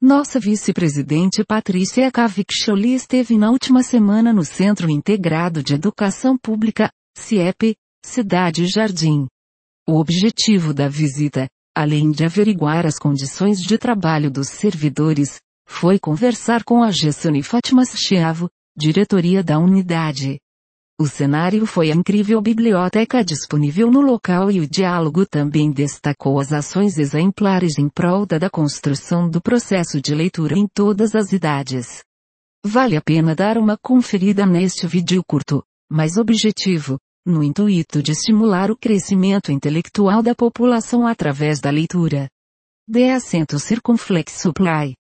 Nossa vice-presidente Patrícia Cavicchioli esteve na última semana no Centro Integrado de Educação Pública, CIEP, Cidade Jardim. O objetivo da visita, além de averiguar as condições de trabalho dos servidores, foi conversar com a Gessane Fátima Schiavo, diretoria da unidade. O cenário foi a incrível biblioteca disponível no local e o diálogo também destacou as ações exemplares em prol da construção do processo de leitura em todas as idades. Vale a pena dar uma conferida neste vídeo curto, mas objetivo, no intuito de estimular o crescimento intelectual da população através da leitura. Dê assento circunflexo play.